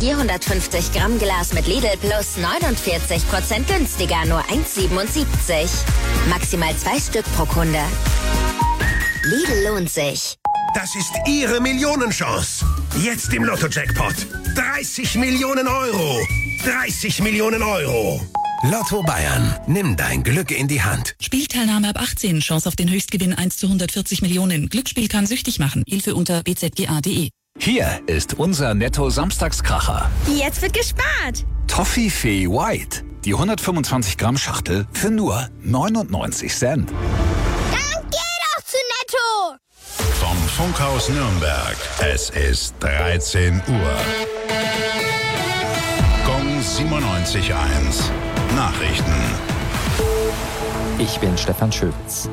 450 Gramm Glas mit Lidl Plus 49% günstiger, nur 1,77. Maximal 2 Stück pro Kunde. Lidl lohnt sich. Das ist Ihre Millionenchance. Jetzt im Lotto-Jackpot. 30 Millionen Euro. 30 Millionen Euro. Lotto Bayern. Nimm dein Glück in die Hand. Spielteilnahme ab 18. Chance auf den Höchstgewinn 1 zu 140 Millionen. Glücksspiel kann süchtig machen. Hilfe unter bzga.de. Hier ist unser Netto-Samstagskracher. Jetzt wird gespart. Toffifee White. Die 125 Gramm Schachtel für nur 99 Cent. Dann geh doch zu Netto. Vom Funkhaus Nürnberg. Es ist 13 Uhr. Gong 97.1. Nachrichten. Ich bin Stefan Schöpitz.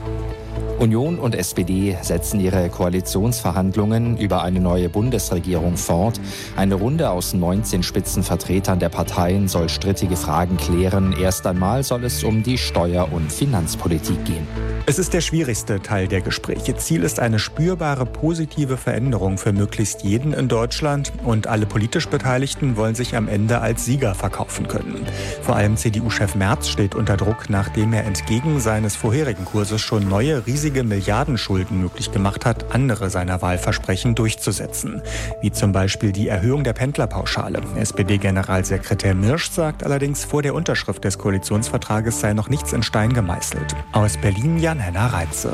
Union und SPD setzen ihre Koalitionsverhandlungen über eine neue Bundesregierung fort. Eine Runde aus 19 Spitzenvertretern der Parteien soll strittige Fragen klären. Erst einmal soll es um die Steuer- und Finanzpolitik gehen. Es ist der schwierigste Teil der Gespräche. Ziel ist eine spürbare positive Veränderung für möglichst jeden in Deutschland. Und alle politisch Beteiligten wollen sich am Ende als Sieger verkaufen können. Vor allem CDU-Chef Merz steht unter Druck, nachdem er entgegen seines vorherigen Kurses schon neue riesige Milliardenschulden möglich gemacht hat, andere seiner Wahlversprechen durchzusetzen. Wie zum Beispiel die Erhöhung der Pendlerpauschale. SPD-Generalsekretär Mirsch sagt allerdings, vor der Unterschrift des Koalitionsvertrages sei noch nichts in Stein gemeißelt. Aus Berlin Jan-Henner Reitze.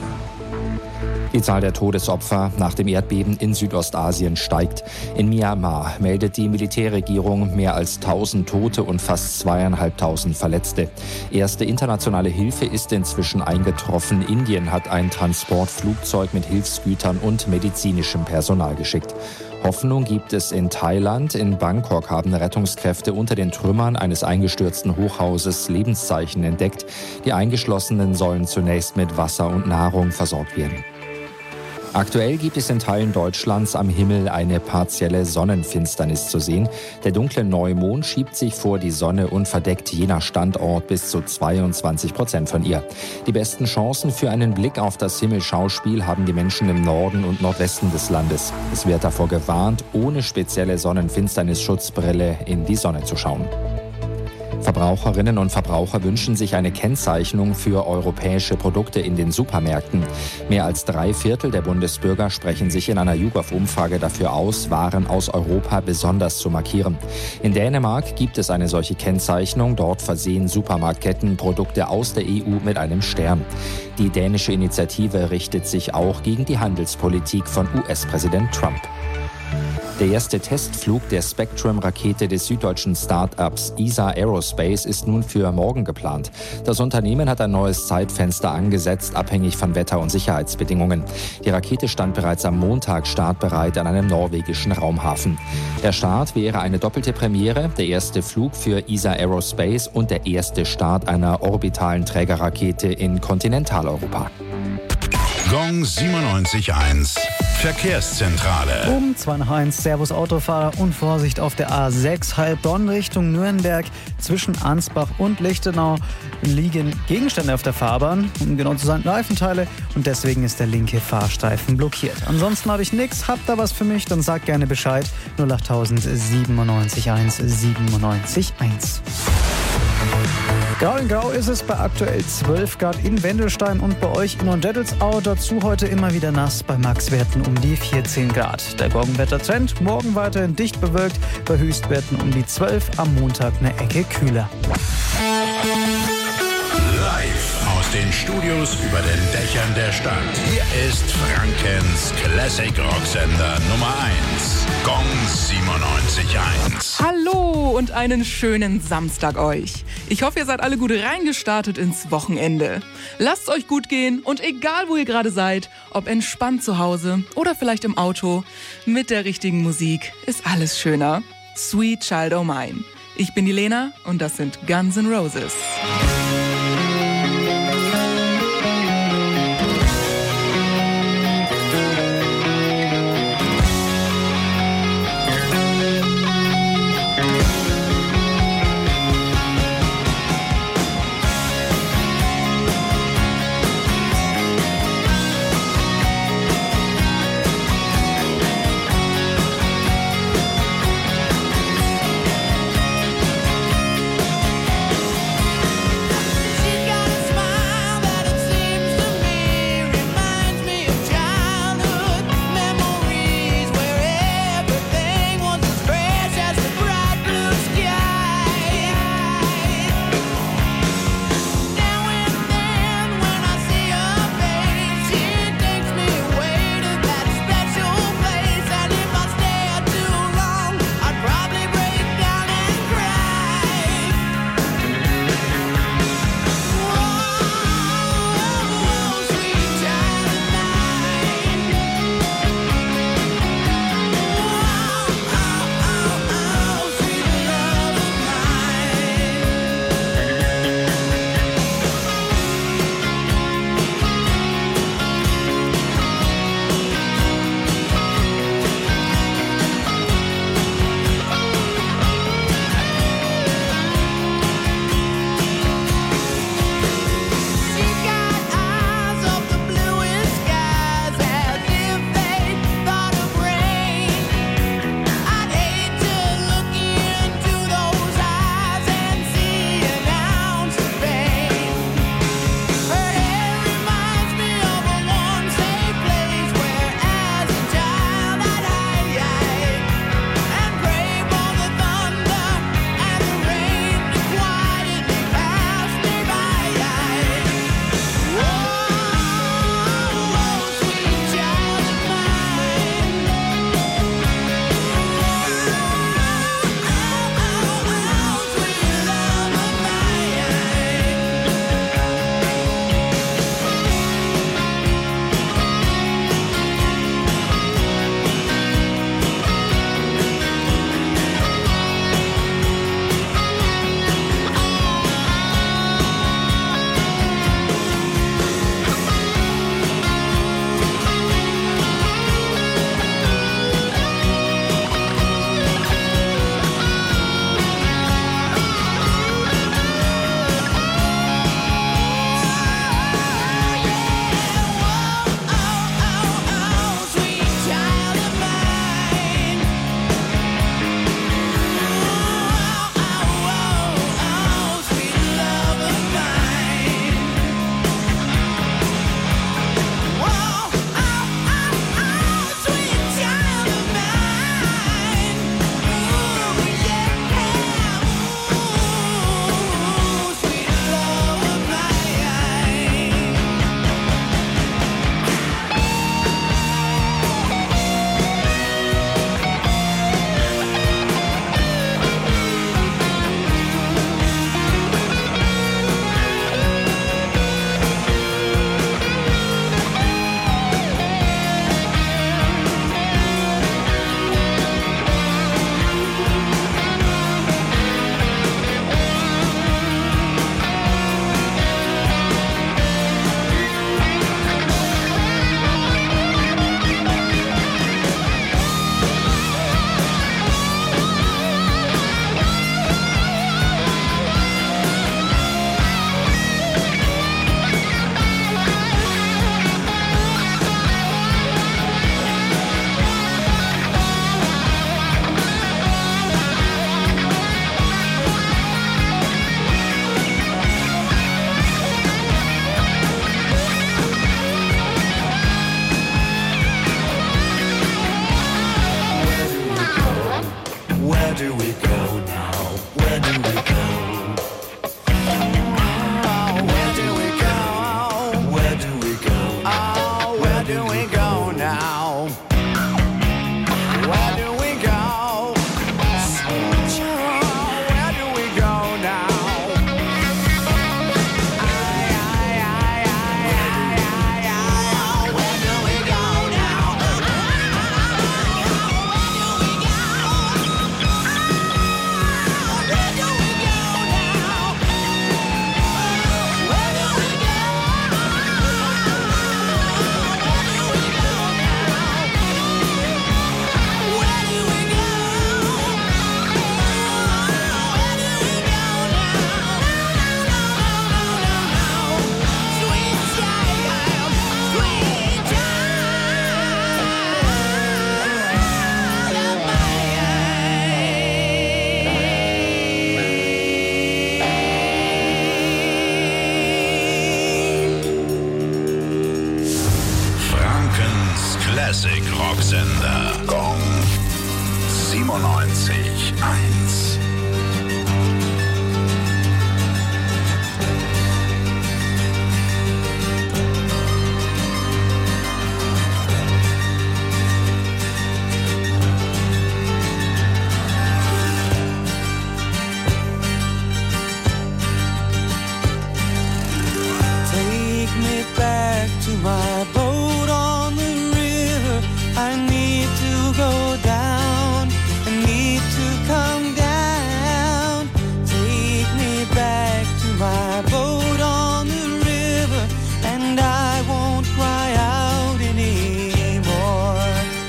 Die Zahl der Todesopfer nach dem Erdbeben in Südostasien steigt. In Myanmar meldet die Militärregierung mehr als 1000 Tote und fast 2.500 Verletzte. Erste internationale Hilfe ist inzwischen eingetroffen. Indien hat ein Transportflugzeug mit Hilfsgütern und medizinischem Personal geschickt. Hoffnung gibt es in Thailand. In Bangkok haben Rettungskräfte unter den Trümmern eines eingestürzten Hochhauses Lebenszeichen entdeckt. Die Eingeschlossenen sollen zunächst mit Wasser und Nahrung versorgt werden. Aktuell gibt es in Teilen Deutschlands am Himmel eine partielle Sonnenfinsternis zu sehen. Der dunkle Neumond schiebt sich vor die Sonne und verdeckt je nach Standort bis zu 22% von ihr. Die besten Chancen für einen Blick auf das Himmelschauspiel haben die Menschen im Norden und Nordwesten des Landes. Es wird davor gewarnt, ohne spezielle Sonnenfinsternisschutzbrille in die Sonne zu schauen. Verbraucherinnen und Verbraucher wünschen sich eine Kennzeichnung für europäische Produkte in den Supermärkten. Mehr als 3/4 der Bundesbürger sprechen sich in einer YouGov-Umfrage dafür aus, Waren aus Europa besonders zu markieren. In Dänemark gibt es eine solche Kennzeichnung. Dort versehen Supermarktketten Produkte aus der EU mit einem Stern. Die dänische Initiative richtet sich auch gegen die Handelspolitik von US-Präsident Trump. Der erste Testflug der Spectrum-Rakete des süddeutschen Start-ups ESA Aerospace ist nun für morgen geplant. Das Unternehmen hat ein neues Zeitfenster angesetzt, abhängig von Wetter- und Sicherheitsbedingungen. Die Rakete stand bereits am Montag startbereit an einem norwegischen Raumhafen. Der Start wäre eine doppelte Premiere, der erste Flug für ESA Aerospace und der erste Start einer orbitalen Trägerrakete in Kontinentaleuropa. Gong 97.1. Verkehrszentrale. Um 2 nach 1, Servus Autofahrer und Vorsicht auf der A6 Heilbronn Richtung Nürnberg. Zwischen Ansbach und Lichtenau liegen Gegenstände auf der Fahrbahn, um genau zu sein, Reifenteile, und deswegen ist der linke Fahrstreifen blockiert. Ansonsten habe ich nichts, habt ihr was für mich, dann sagt gerne Bescheid. 08000 97 1 97 1. Grau in Grau ist es bei aktuell 12 Grad in Wendelstein und bei euch in Dettelsau. Dazu heute immer wieder nass, bei Maxwerten um die 14 Grad. Der Morgenwettertrend, morgen weiterhin dicht bewölkt, bei Höchstwerten um die 12, am Montag eine Ecke kühler. Live aus den Studios über den Dächern der Stadt. Hier ist Frankens Classic Rocksender Nummer 1. Gong 97.1. Hallo und einen schönen Samstag euch. Ich hoffe, ihr seid alle gut reingestartet ins Wochenende. Lasst euch gut gehen und egal, wo ihr gerade seid, ob entspannt zu Hause oder vielleicht im Auto, mit der richtigen Musik ist alles schöner. Sweet Child O' Mine. Ich bin die Lena und das sind Guns N' Roses. we go now? Where do we go? Oh, where do we go? Where do we go? Oh, where do we go now? Where do we go? Where do we go now? Classic Rocksender. Gong 97.1. Take me back to my boat on the river. I need to go down. I need to come down. Take me back to my boat on the river, and I won't cry out anymore.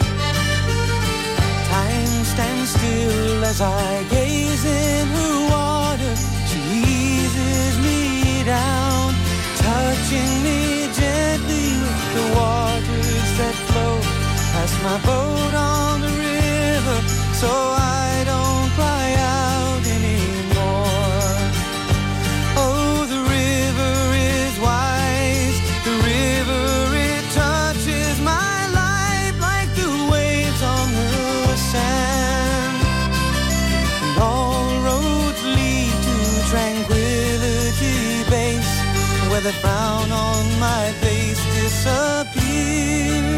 Time stands still as I gaze in her water. She eases me down, touching me gently with the waters that flow past my boat on the river, so I don't cry out anymore. Oh, the river is wise, the river, it touches my life like the waves on the sand. And all roads lead to Tranquility Base, where the frown on my face disappears.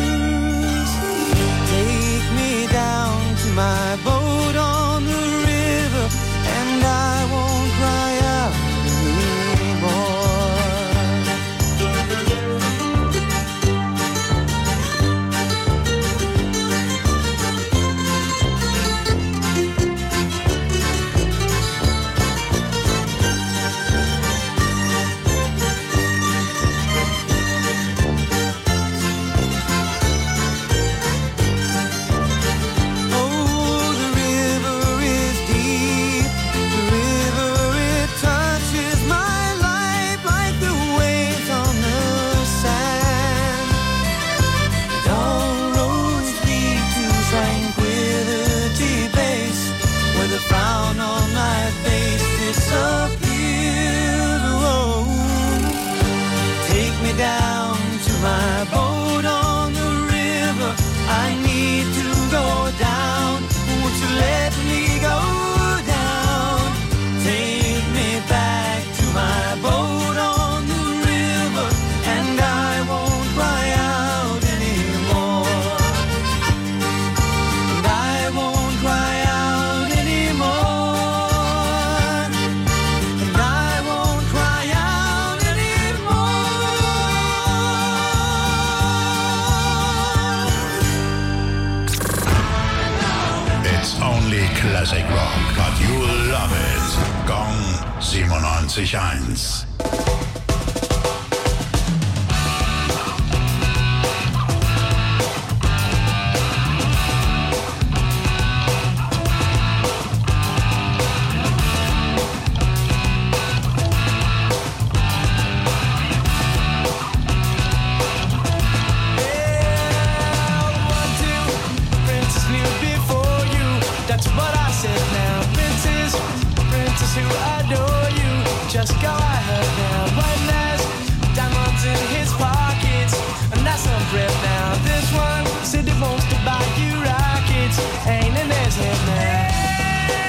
Take me down to my boat on the river, and I won't cry out anymore. Frown on my face disappears. Oh, take me down to my boat on the river. I need to go down. Won't you let me go down? Take me back to my boat on the river, and I won't cry out anymore. And I won't cry out. Classic Rock, but you'll love it. Gong 97.1. Who adore you, just go ahead now. One has diamonds in his pockets, and that's some breath now. This one said he wants to buy you rockets, ain't in his head now.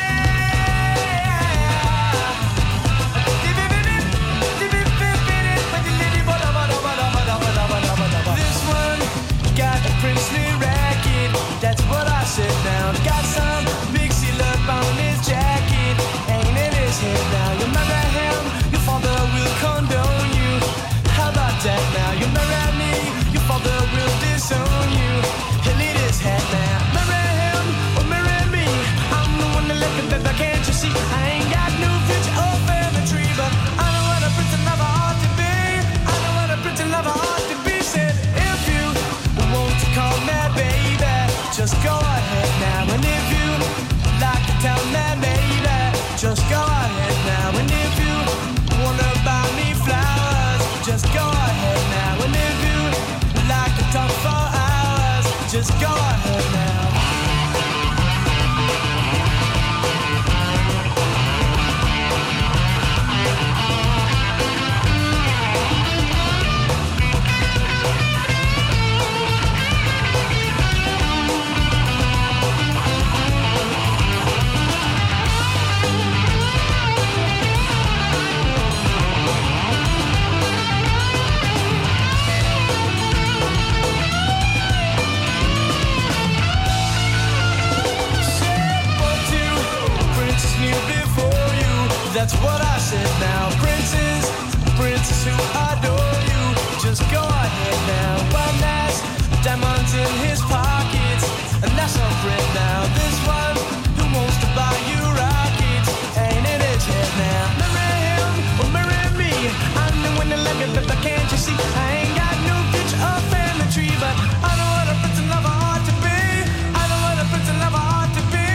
that's what I said now. Princess, princess who adore you, just go ahead now. One has diamonds in his pockets, and that's our friend now. This one who wants to buy you rockets ain't in his head now. Marry him or marry me, I'm the one that let me, but can't you see? I ain't got no future or family tree, but I know what a prince and lover ought to be. I know what a prince and lover ought to be.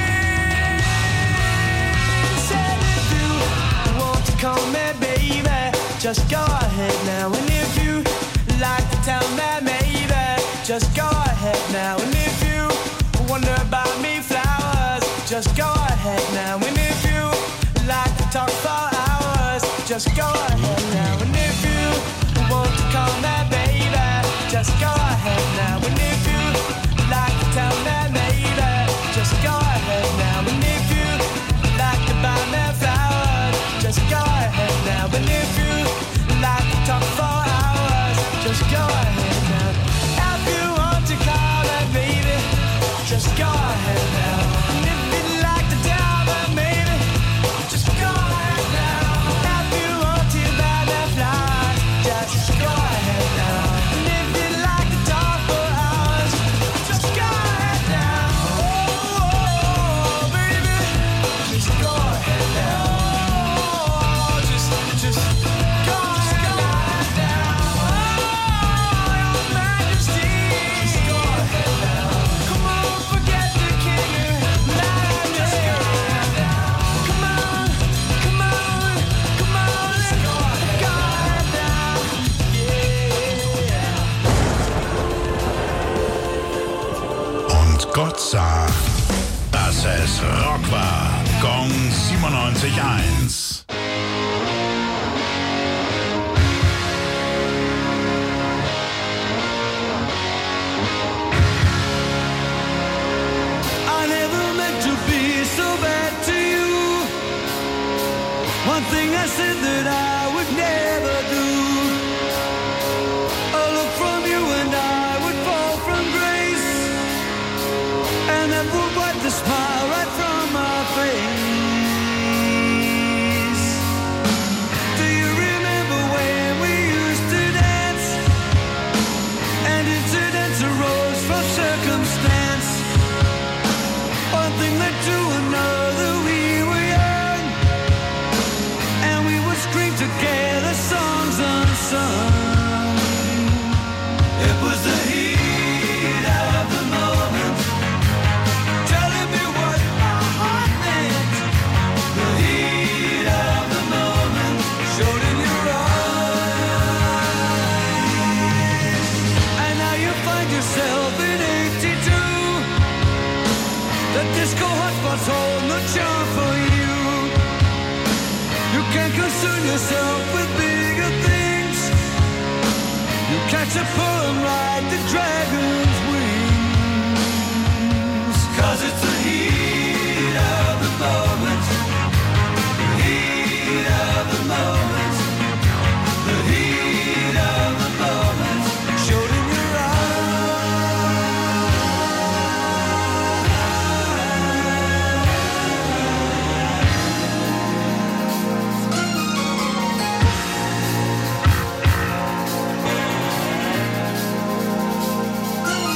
Said if you want to call me baby, just go ahead now. And if you like to tell me maybe, just go ahead now. And if you wonder about me flowers, just go ahead now. And if you like to talk for hours, just go ahead now. And if you want to call me baby, just go ahead now. And if you like to tell me maybe, just go ahead now. And if you like to buy me flowers, just go ahead now. And if you like to talk for hours, just go ahead now. If you want to call me baby, just go ahead now. And if you'd like to tell me maybe, just go ahead now. If you want to buy me flowers, just go ahead now. And if you'd like to talk for hours, just go ahead now. Oh, baby, just go ahead now. Oh, just go ahead now. Oh, your majesty, just go ahead now. Come on, forget the king and majesty. Come on, come on, come on, let's go ahead now. Und Gott sagt, dass es Rock war. Gong 97.1. I never meant to be so bad to you. One thing I said that I would never do. A look from you and I would fall from grace, and that would wipe the smile right from my face. Do you remember when we used to dance? And incidents arose from circumstance. One thing led to another, we were young, and we would scream together songs unsung. It was the heat of the moment, telling me what my heart meant. The heat of the moment showed in your eyes, and now you find yourself in 82. The disco hotspots hold no charm for you. You can't concern yourself with bigger things. You catch a poem like the dragon's wings. 'Cause it's the heat of the moment. The heat of the moment. The heat of the moment showed in your eyes.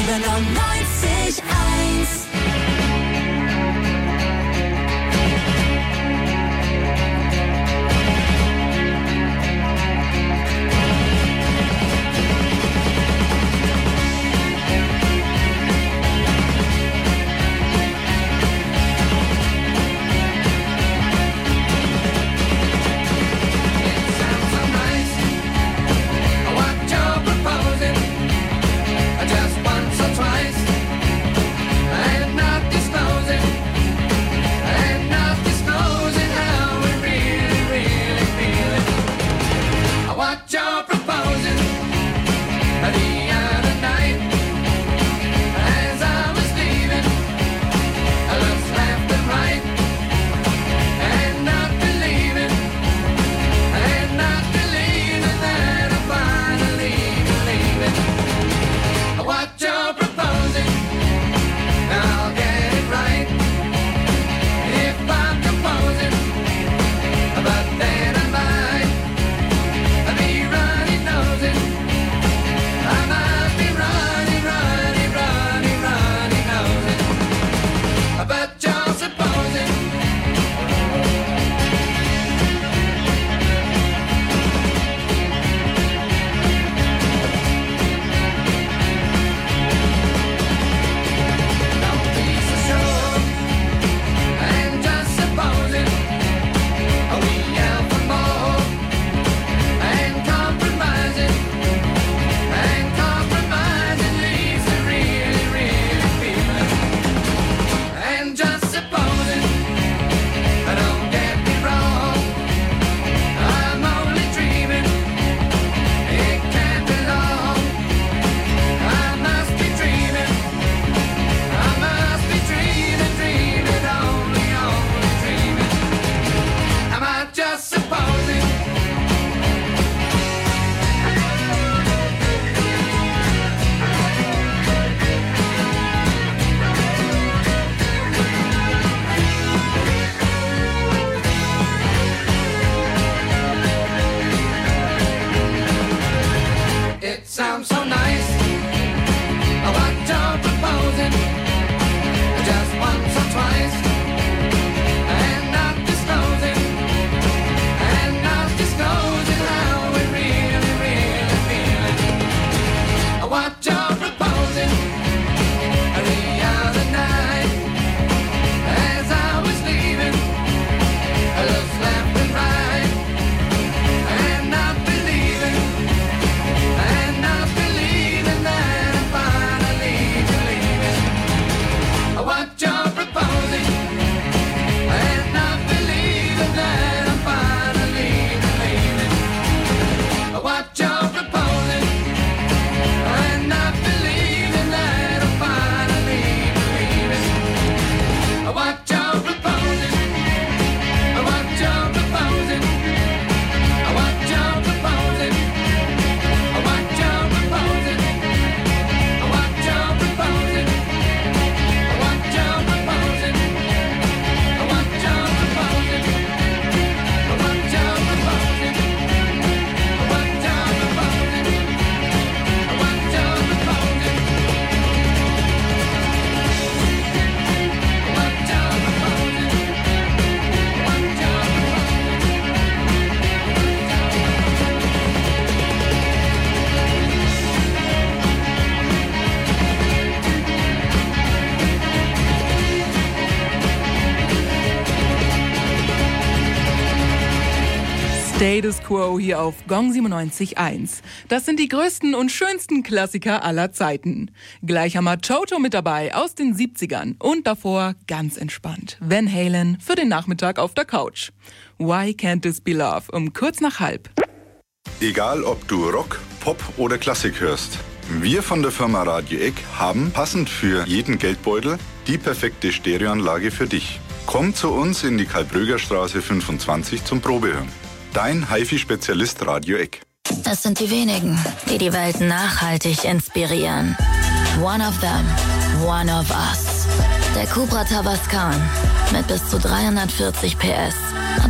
97.1. Status Quo hier auf Gong 97.1. Das sind die größten und schönsten Klassiker aller Zeiten. Gleich haben wir Toto mit dabei aus den 70ern und davor ganz entspannt Van Halen für den Nachmittag auf der Couch. Why Can't This Be Love um kurz nach halb. Egal ob du Rock, Pop oder Klassik hörst, wir von der Firma Radio Eck haben passend für jeden Geldbeutel die perfekte Stereoanlage für dich. Komm zu uns in die Karl-Bröger-Straße 25 zum Probehören. Dein HiFi-Spezialist Radio Eck. Es sind die wenigen, die die Welt nachhaltig inspirieren. One of them, one of us. Der Cupra Tavascan mit bis zu 340 PS. Ab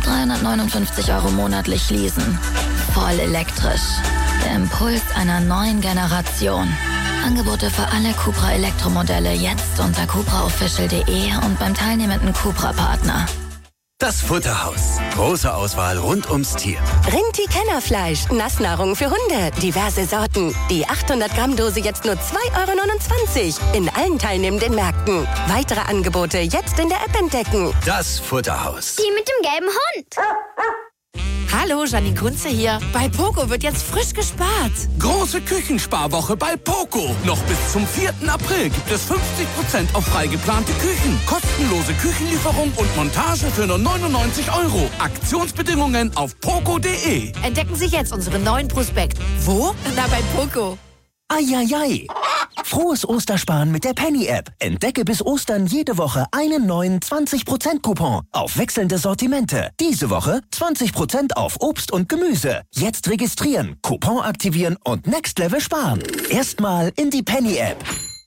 359 € monatlich leasen. Voll elektrisch. Der Impuls einer neuen Generation. Angebote für alle Cupra Elektromodelle jetzt unter cupraofficial.de und beim teilnehmenden Cupra-Partner. Das Futterhaus. Große Auswahl rund ums Tier. Rinti-Kennerfleisch, Nassnahrung für Hunde, diverse Sorten. Die 800 Gramm Dose jetzt nur 2,29 € in allen teilnehmenden Märkten. Weitere Angebote jetzt in der App entdecken. Das Futterhaus. Die mit dem gelben Hund. Hallo, Janine Kunze hier. Bei Poco wird jetzt frisch gespart. Große Küchensparwoche bei Poco. Noch bis zum 4. April gibt es 50% auf frei geplante Küchen. Kostenlose Küchenlieferung und Montage für nur 99 €. Aktionsbedingungen auf poco.de. Entdecken Sie jetzt unseren neuen Prospekt. Wo? Na, bei Poco. Eieiei. Frohes Ostersparen mit der Penny-App. Entdecke bis Ostern jede Woche einen neuen 20%-Coupon auf wechselnde Sortimente. Diese Woche 20% auf Obst und Gemüse. Jetzt registrieren, Coupon aktivieren und Next Level sparen. Erstmal in die Penny-App.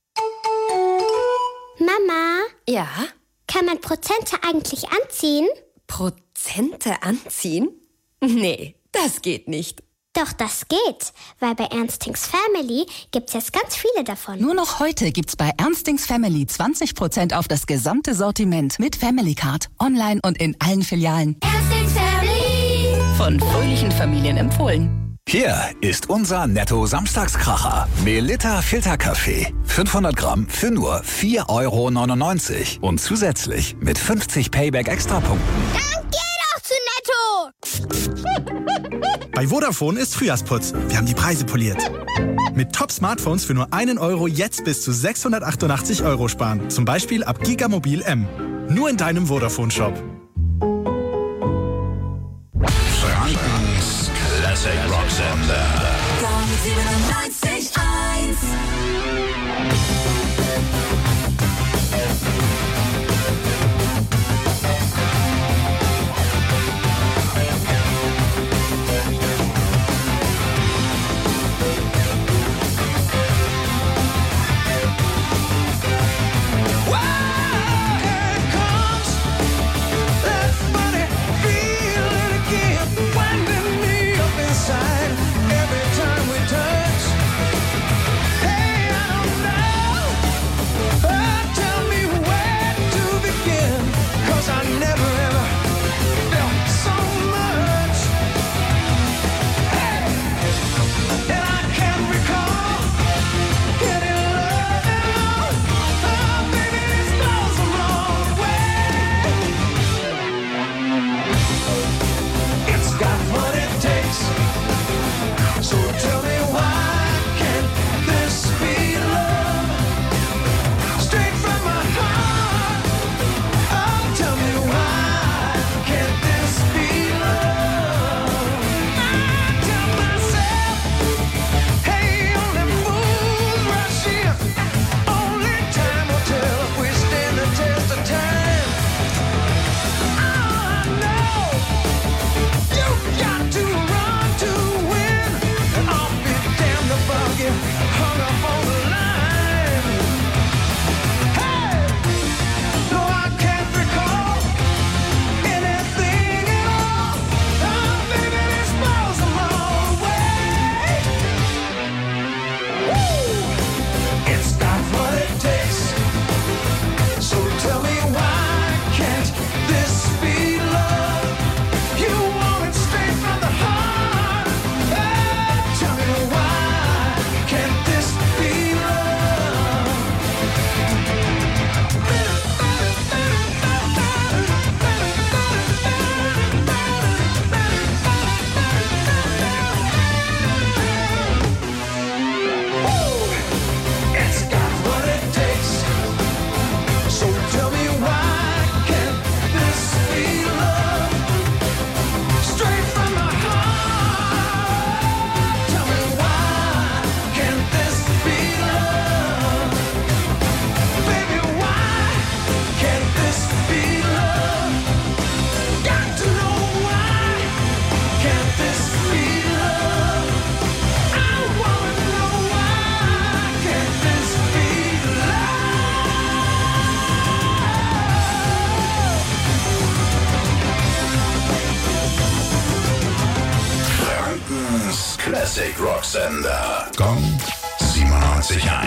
Mama? Ja? Kann man Prozente eigentlich anziehen? Prozente anziehen? Nee, das geht nicht. Doch, das geht, weil bei Ernstings Family gibt's jetzt ganz viele davon. Nur noch heute gibt's bei Ernstings Family 20% auf das gesamte Sortiment mit Family Card, online und in allen Filialen. Ernstings Family! Von fröhlichen Familien empfohlen. Hier ist unser Netto-Samstagskracher. Melitta Filterkaffee. 500 Gramm für nur 4,99 € und zusätzlich mit 50 Payback-Extrapunkten. Dann geh doch zu Netto! Bei Vodafone ist Frühjahrsputz. Wir haben die Preise poliert. Mit Top-Smartphones für nur 1 € jetzt bis zu 688 € sparen. Zum Beispiel ab Gigamobil M. Nur in deinem Vodafone-Shop. Frankens Classic Rock Sender. Gong 97.1. Classic Rock Sender. Gong 97.1.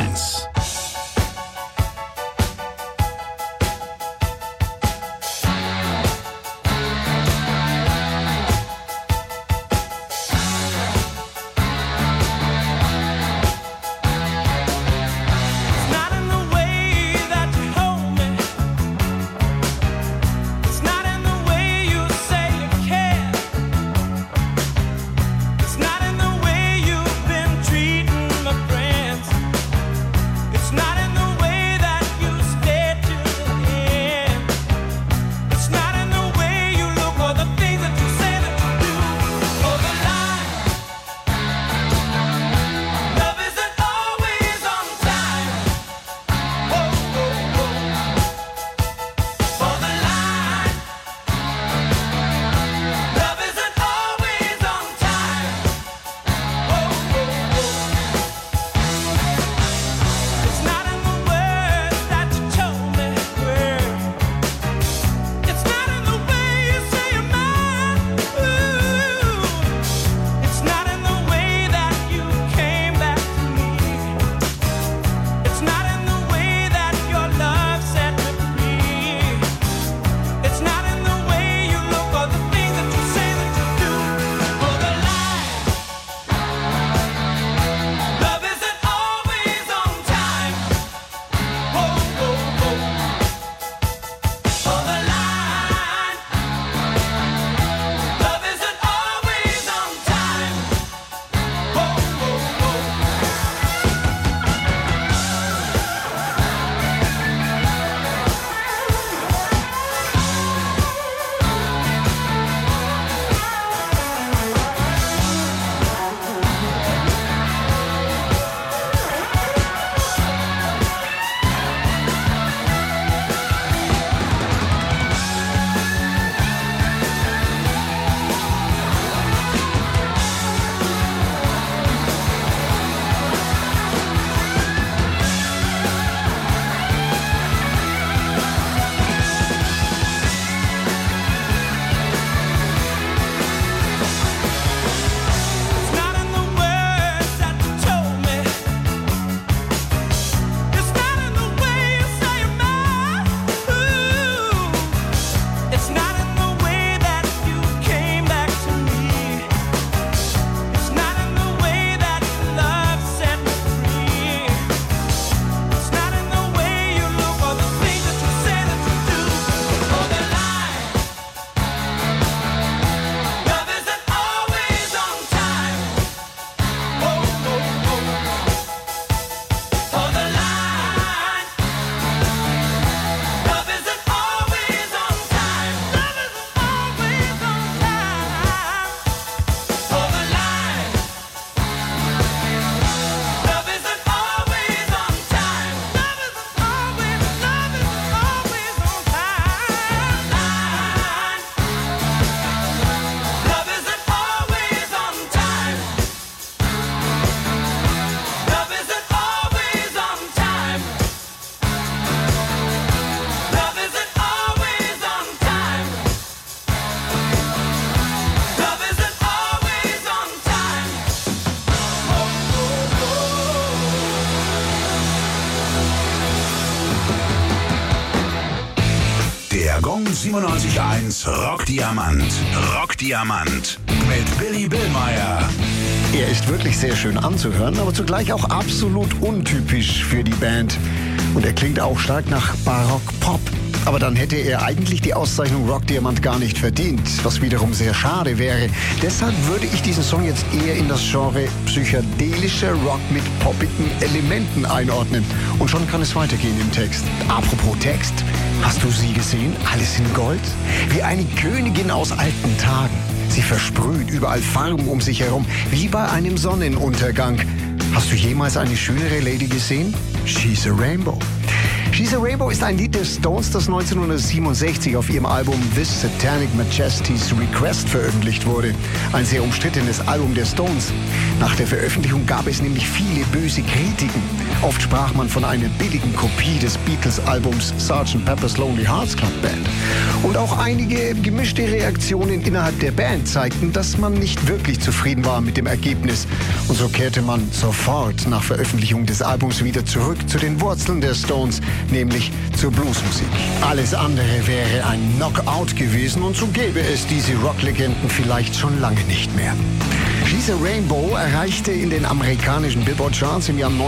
Der Gong 97.1 Rockdiamant. Rockdiamant mit Billy Billmeyer. Er ist wirklich sehr schön anzuhören, aber zugleich auch absolut untypisch für die Band. Und er klingt auch stark nach Barock-Pop. Aber dann hätte er eigentlich die Auszeichnung Rockdiamant gar nicht verdient, was wiederum sehr schade wäre. Deshalb würde ich diesen Song jetzt eher in das Genre psychedelischer Rock mit poppigen Elementen einordnen. Und schon kann es weitergehen im Text. Apropos Text, hast du sie gesehen? Alles in Gold? Wie eine Königin aus alten Tagen. Sie versprüht überall Farben um sich herum, wie bei einem Sonnenuntergang. Hast du jemals eine schönere Lady gesehen? She's a Rainbow. She's a Rainbow ist ein Lied der Stones, das 1967 auf ihrem Album This Satanic Majesty's Request veröffentlicht wurde. Ein sehr umstrittenes Album der Stones. Nach der Veröffentlichung gab es nämlich viele böse Kritiken. Oft sprach man von einer billigen Kopie des Beatles-Albums Sgt. Pepper's Lonely Hearts Club Band. Und auch einige gemischte Reaktionen innerhalb der Band zeigten, dass man nicht wirklich zufrieden war mit dem Ergebnis. Und so kehrte man sofort nach Veröffentlichung des Albums wieder zurück zu den Wurzeln der Stones, nämlich zur Bluesmusik. Alles andere wäre ein Knockout gewesen und so gäbe es diese Rocklegenden vielleicht schon lange nicht mehr. She's a Rainbow erreichte in den amerikanischen Billboard-Charts im Jahr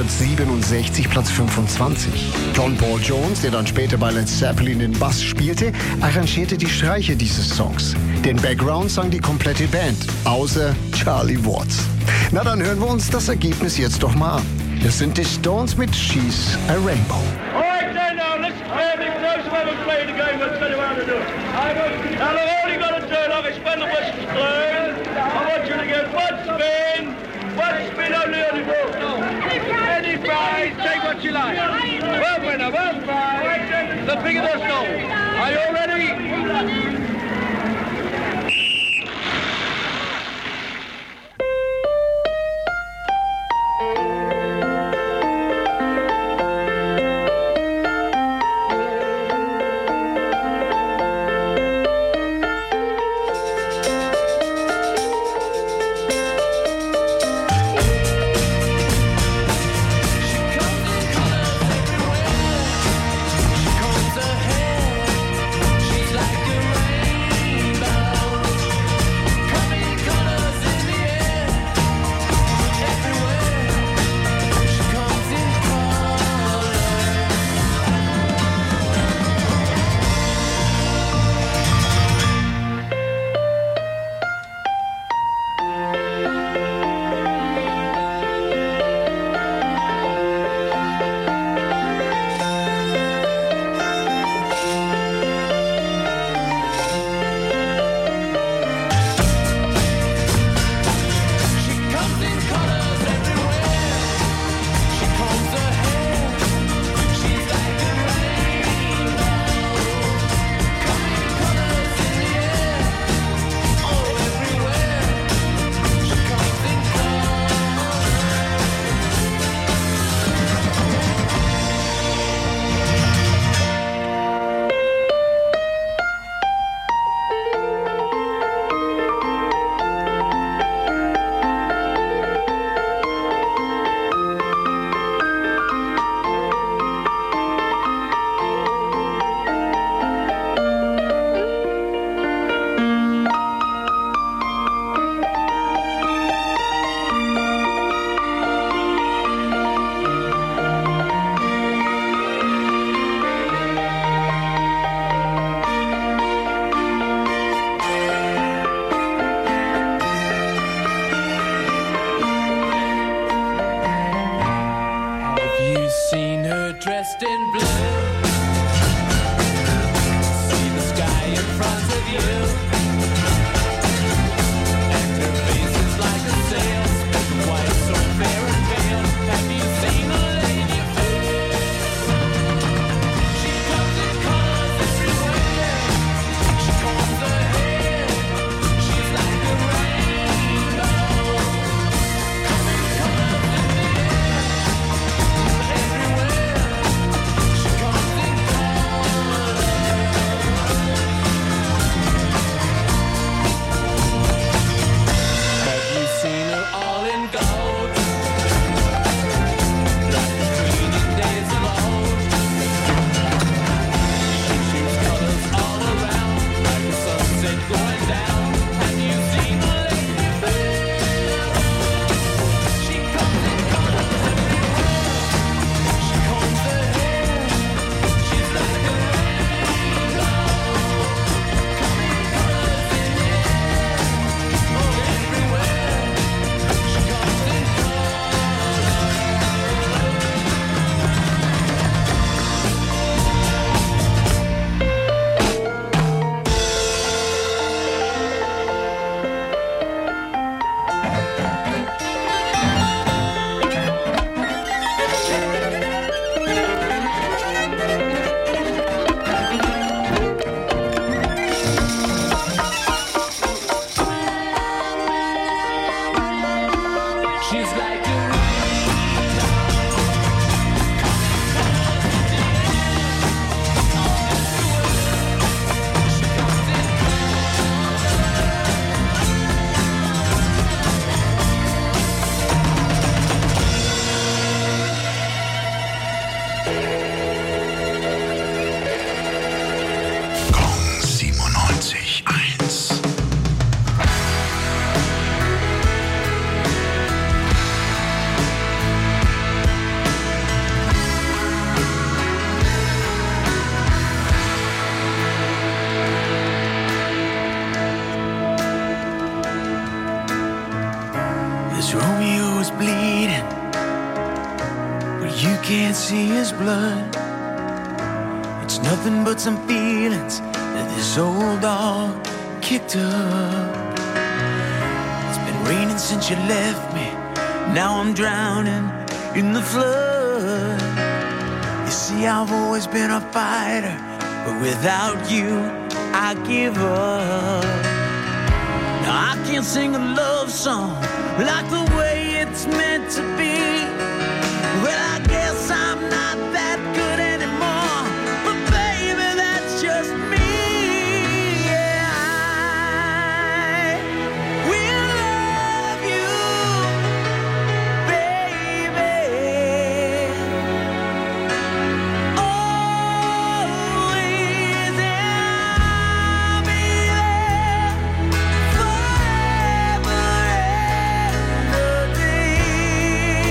1967 Platz 25. John Paul Jones, der dann später bei Led Zeppelin den Bass spielte, arrangierte die Streicher dieses Songs. Den Background sang die komplette Band, außer Charlie Watts. Na, dann hören wir uns das Ergebnis jetzt doch mal an. Das sind die Stones mit She's a Rainbow. All right, then now, listen carefully. For those who haven't played the game, let's tell you how to do it. Now, they've only got to turn off. Expand the whistles clean. I want you to get one spin only on the ball. Any prize, take what you like. One winner, one prize. The bigger the stone. Are you all ready? can't see his blood. It's nothing but some feelings that this old dog kicked up. It's been raining since you left me. Now I'm drowning in the flood. You see, I've always been a fighter, but without you, I give up. Now I can't sing a love song like the way it's meant to be. Well, I guess I'm not that good anymore, but baby, that's just me. Yeah, I will love you, baby, always, and I'll be there forever and a day.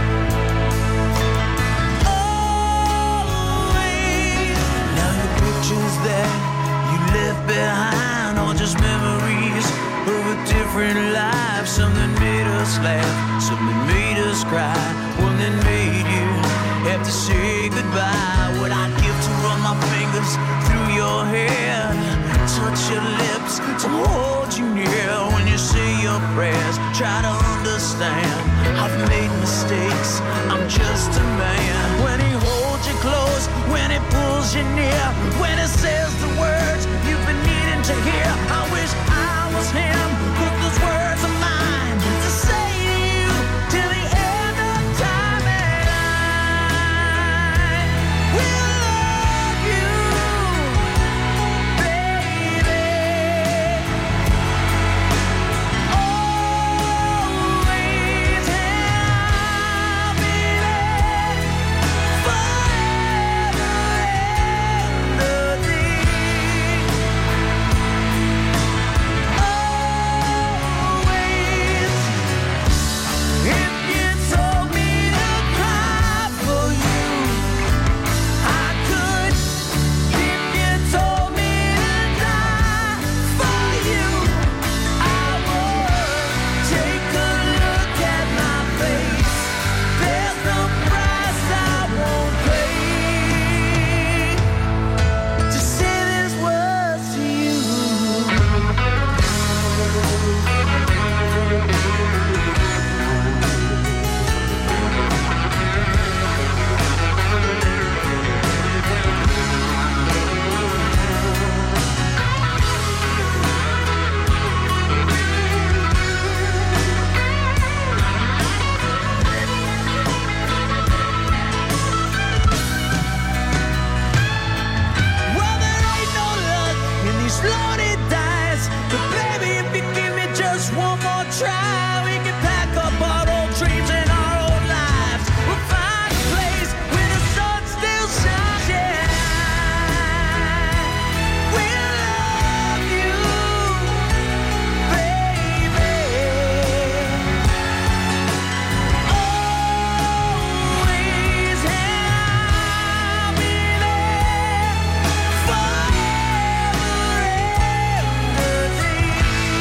Now your pictures that you left behind are just memories of a different life. Something made us laugh, something made us cry, one that made you have to say goodbye. What I'd give to run my fingers through your hair, touch your lips, to hold you near when you say your prayers. Try to understand, I've made mistakes, I'm just a man. When he holds you close, when he pulls you near, when he says the words you've been needing to hear, I wish I was him, but those words are mine to say to you till the end of time. And I will love you, baby, always, and I'll be there forever and a day. Always, if you told me to cry for you, I could. If you told me to die for you, I would. Take a look at my face. There's no price I won't pay to say these words to you. Well, there ain't no luck in these lonely days, but baby, if you give me just one more try, we can pack up our old dreams and our old lives. We'll find a place where the sun still shines. Yeah, we'll love you, baby, always, and I'll be there forever and a day.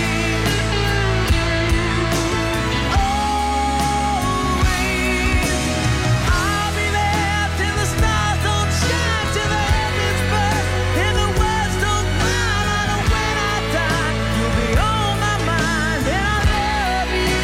Always, I'll be there till the stars don't shine, till the heavens burn, and the words don't find out. And when I die, you'll be on my mind, and I love you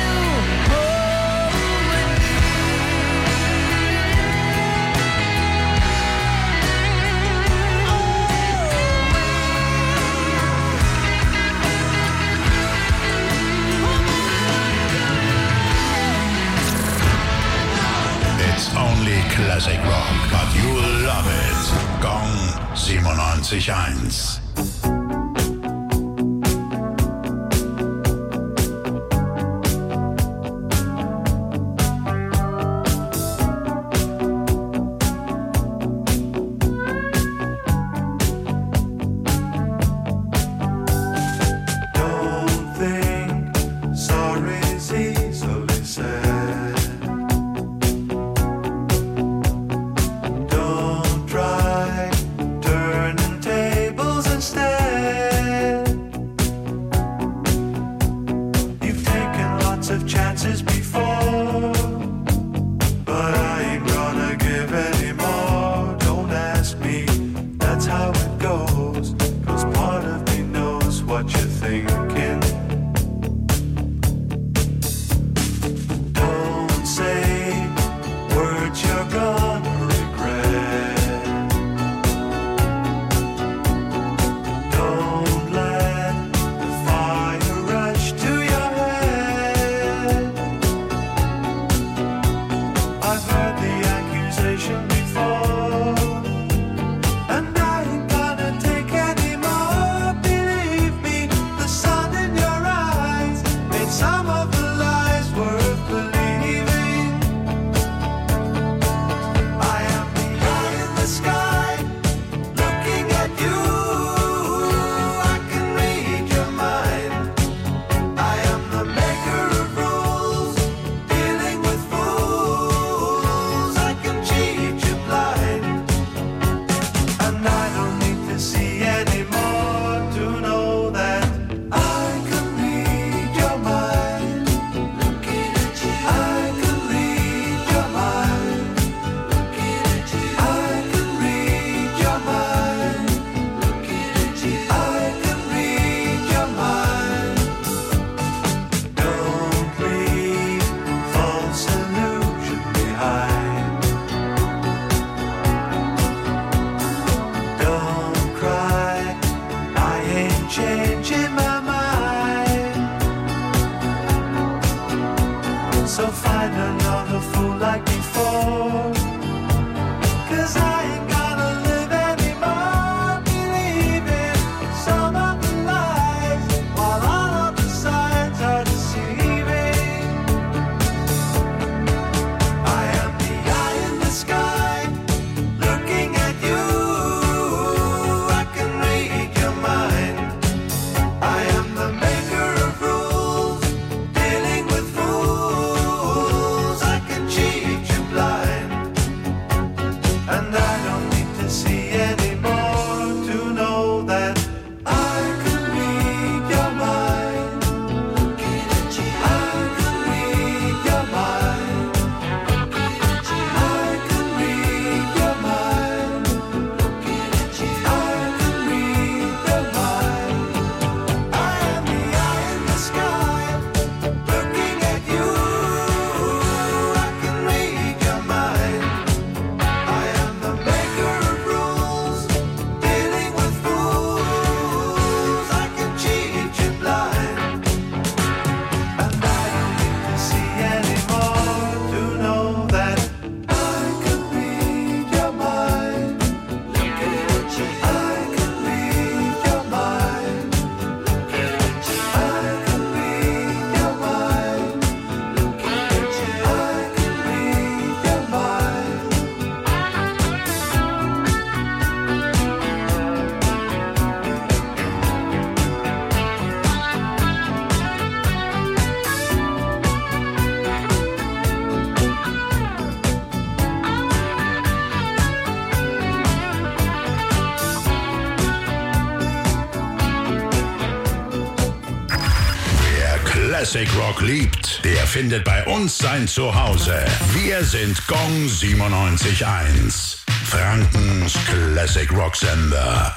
It's only classic rock, but you'll love it. Gong 97.1. Don't think sorry's easily said. Don't try turning tables instead. situation before. And I ain't gonna take any more. Believe me, the sun in your eyes made some of the lies worth believing. I am the eye in the sky, looking at you. I can read your mind. I am the maker of rules, dealing with fools. I can cheat you blind, and I don't need to see anymore to know that I can read your mind. Looking at you, I can read your mind. Looking at you, I can read your mind. Looking at you, I can read your mind. Don't leave false illusion behind. Don't cry, I ain't changing my mind. So find another fool like before, 'cause I ain't gonna live anymore believing some of the lies, while all of the signs are deceiving. I am the eye in the sky, looking at you. I can read your mind. I am the maker of rules, dealing with fools. I can cheat you blind, and I don't need to see anymore to know that I can read your mind. Looking at you, I can read your mind. Looking at you, I can read your mind. Looking at you, I can read your mind. I am the eye in the sky, looking at you. I can read your mind. I am the maker of rules, dealing with fools. I can cheat you blind, and I don't need to see anymore to know that I can read your mind. Looking at you, I can read your mind. Looking at you, I can read your mind. Looking at you, I can read your mind. Wer Classic Rock liebt, der findet bei uns sein Zuhause. Wir sind Gong 97.1, Frankens Classic Rock Sender.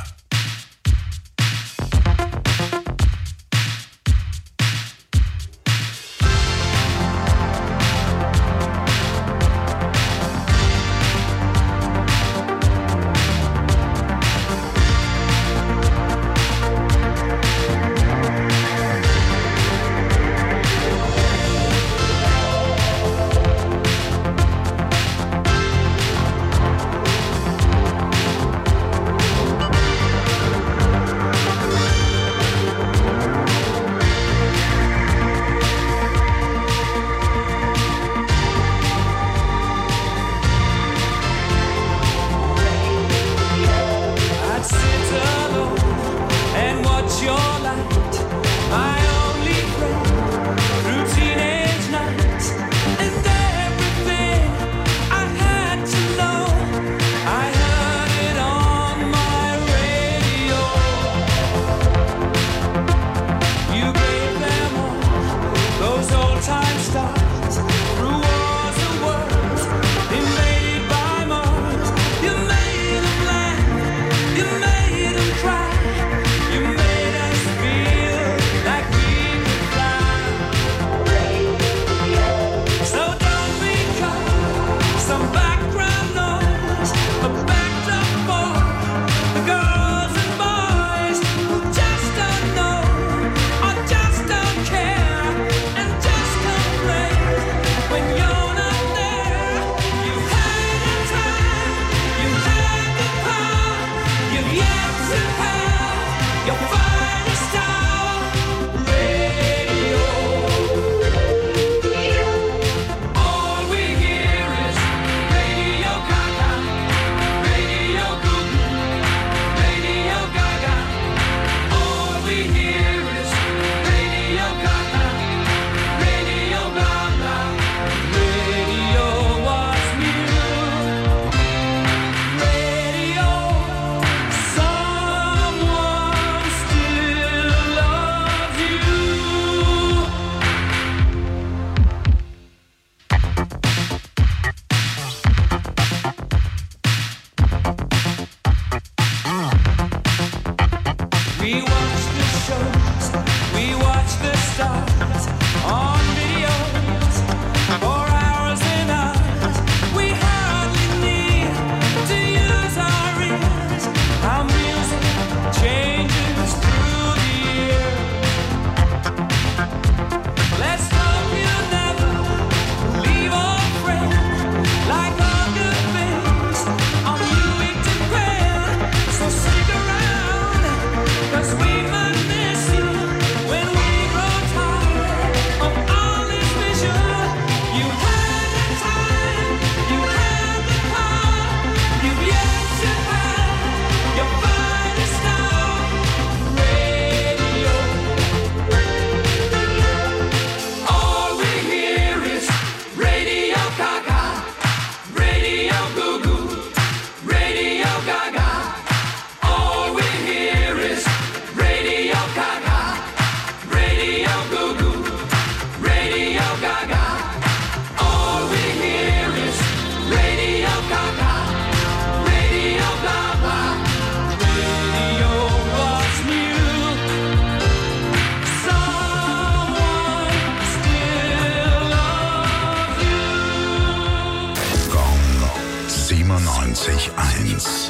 97.1.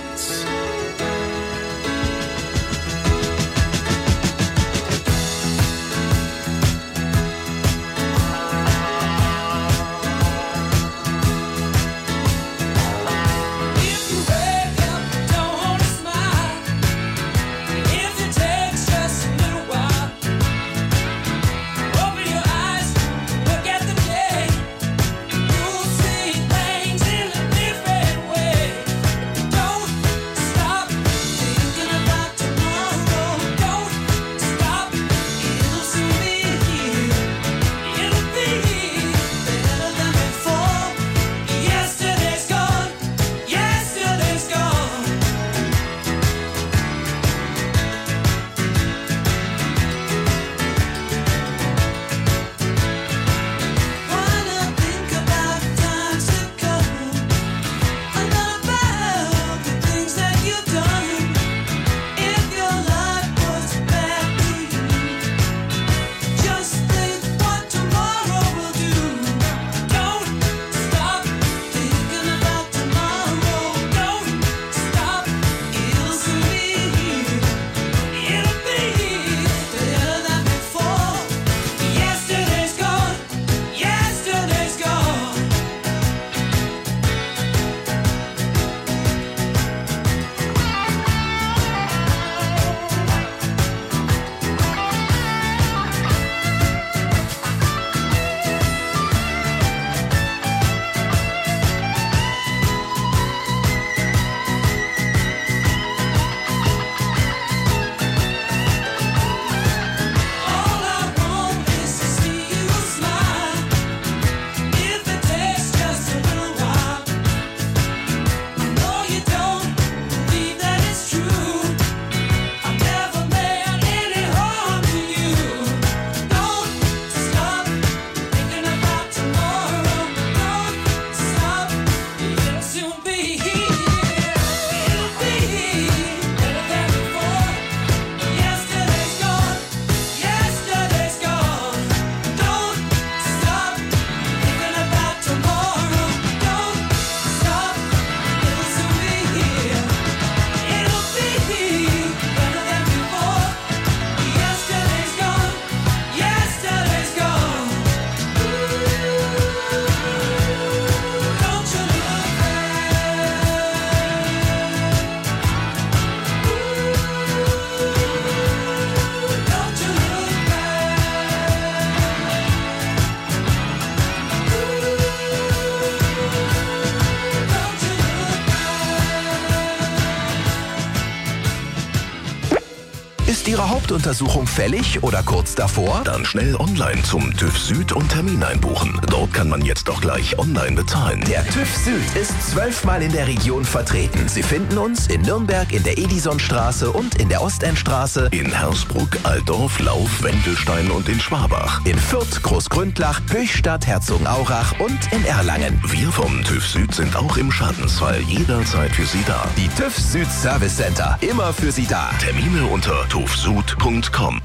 Ist Ihre Hauptuntersuchung fällig oder kurz davor? Dann schnell online zum TÜV Süd und Termin einbuchen. Dort kann man jetzt auch gleich online bezahlen. Der TÜV Süd ist 12-mal in der Region vertreten. Sie finden uns in Nürnberg in der Edisonstraße und in der Ostendstraße, in Hersbruck, Altdorf, Lauf, Wendelstein und in Schwabach, in Fürth, Großgründlach, Höchstadt, Herzogenaurach und in Erlangen. Wir vom TÜV Süd sind auch im Schadensfall jederzeit für Sie da. Die TÜV Süd Service Center, immer für Sie da. Termine unter tuvsud.com.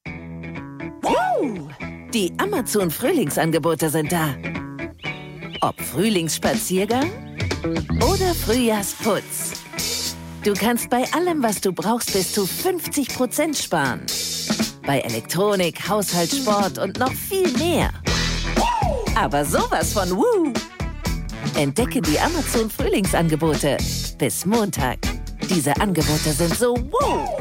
Die Amazon-Frühlingsangebote sind da. Ob Frühlingsspaziergang oder Frühjahrsputz. Du kannst bei allem, was du brauchst, bis zu 50% sparen. Bei Elektronik, Haushalt, Sport und noch viel mehr. Aber sowas von Woo! Entdecke die Amazon-Frühlingsangebote bis Montag. Diese Angebote sind so Woo!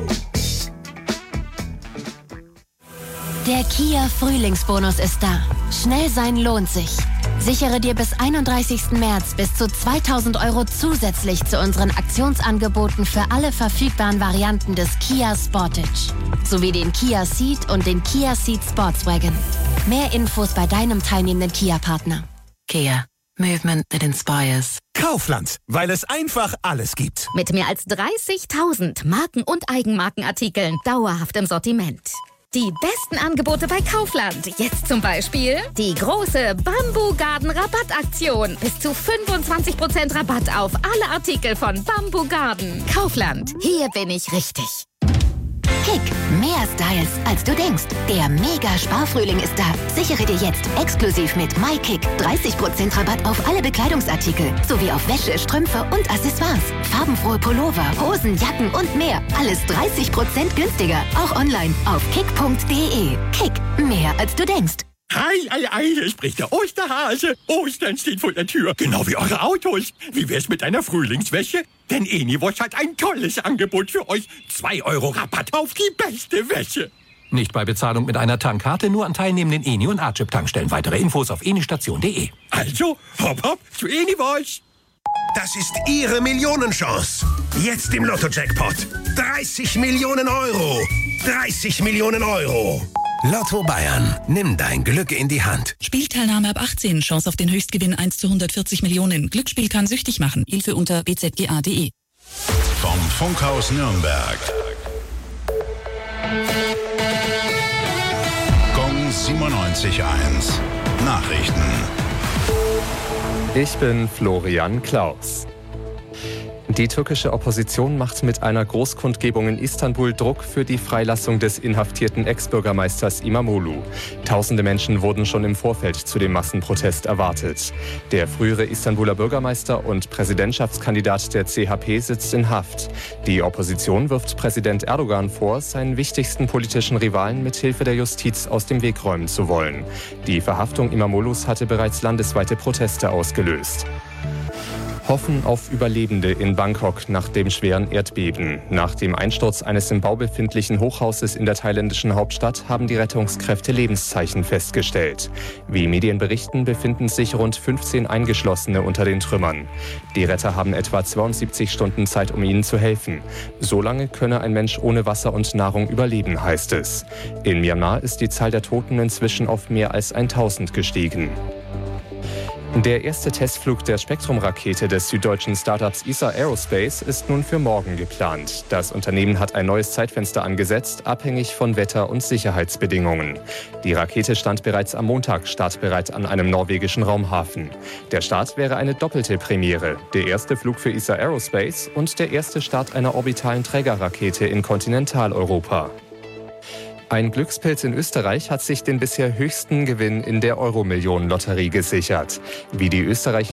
Der Kia Frühlingsbonus ist da. Schnell sein lohnt sich. Sichere dir bis 31. März bis zu 2.000 € zusätzlich zu unseren Aktionsangeboten für alle verfügbaren Varianten des Kia Sportage. Sowie den Kia Ceed und den Kia Ceed Sportswagen. Mehr Infos bei deinem teilnehmenden Kia-Partner. Kia. Movement that inspires. Kaufland, weil es einfach alles gibt. Mit mehr als 30.000 Marken- und Eigenmarkenartikeln dauerhaft im Sortiment. Die besten Angebote bei Kaufland. Jetzt zum Beispiel die große Bamboo Garden Rabattaktion. Bis zu 25% Rabatt auf alle Artikel von Bamboo Garden. Kaufland, hier bin ich richtig. Kick, mehr Styles, als du denkst. Der Mega-Sparfrühling ist da. Sichere dir jetzt exklusiv mit MyKick 30% Rabatt auf alle Bekleidungsartikel, sowie auf Wäsche, Strümpfe und Accessoires. Farbenfrohe Pullover, Hosen, Jacken und mehr. Alles 30% günstiger. Auch online auf kick.de. Kick, mehr als du denkst. Ei, hier spricht der Osterhase. Ostern steht vor der Tür, genau wie eure Autos. Wie wär's mit einer Frühlingswäsche? Denn Eniwosch hat ein tolles Angebot für euch. 2 € Rabatt auf die beste Wäsche. Nicht bei Bezahlung mit einer Tankkarte, nur an teilnehmenden Eni- und Archip-Tankstellen. Weitere Infos auf enistation.de. Also, hopp, zu Eniwosch. Das ist Ihre Millionenchance. Jetzt im Lotto-Jackpot. 30 Millionen Euro. 30 Millionen Euro. Lotto Bayern. Nimm dein Glück in die Hand. Spielteilnahme ab 18. Chance auf den Höchstgewinn 1 zu 140 Millionen. Glücksspiel kann süchtig machen. Hilfe unter bzga.de. Vom Funkhaus Nürnberg. Gong 97.1. Nachrichten. Ich bin Florian Klaus. Die türkische Opposition macht mit einer Großkundgebung in Istanbul Druck für die Freilassung des inhaftierten Ex-Bürgermeisters İmamoğlu. Tausende Menschen wurden schon im Vorfeld zu dem Massenprotest erwartet. Der frühere Istanbuler Bürgermeister und Präsidentschaftskandidat der CHP sitzt in Haft. Die Opposition wirft Präsident Erdogan vor, seinen wichtigsten politischen Rivalen mit Hilfe der Justiz aus dem Weg räumen zu wollen. Die Verhaftung İmamoğlu's hatte bereits landesweite Proteste ausgelöst. Hoffen auf Überlebende in Bangkok nach dem schweren Erdbeben. Nach dem Einsturz eines im Bau befindlichen Hochhauses in der thailändischen Hauptstadt haben die Rettungskräfte Lebenszeichen festgestellt. Wie Medien berichten, befinden sich rund 15 Eingeschlossene unter den Trümmern. Die Retter haben etwa 72 Stunden Zeit, um ihnen zu helfen. So lange könne ein Mensch ohne Wasser und Nahrung überleben, heißt es. In Myanmar ist die Zahl der Toten inzwischen auf mehr als 1000 gestiegen. Der erste Testflug der Spektrum-Rakete des süddeutschen Startups ESA Aerospace ist nun für morgen geplant. Das Unternehmen hat ein neues Zeitfenster angesetzt, abhängig von Wetter- und Sicherheitsbedingungen. Die Rakete stand bereits am Montag startbereit an einem norwegischen Raumhafen. Der Start wäre eine doppelte Premiere. Der erste Flug für ESA Aerospace und der erste Start einer orbitalen Trägerrakete in Kontinentaleuropa. Ein Glückspilz in Österreich hat sich den bisher höchsten Gewinn in der Euro-Millionen-Lotterie gesichert. Wie die österreichische